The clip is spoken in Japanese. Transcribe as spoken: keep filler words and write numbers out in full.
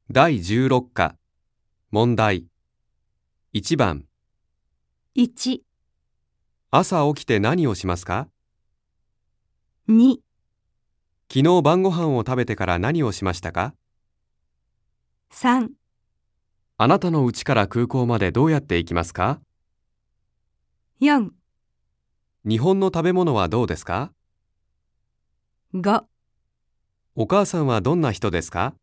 だいじゅうろっか問題いちばんいち、 朝起きて何をしますか？ に、 昨日晩ご飯を食べてから何をしましたか？ さん、 あなたの家から空港までどうやって行きますか？ よん、 日本の食べ物はどうですか？ ご。 お母さんはどんな人ですか？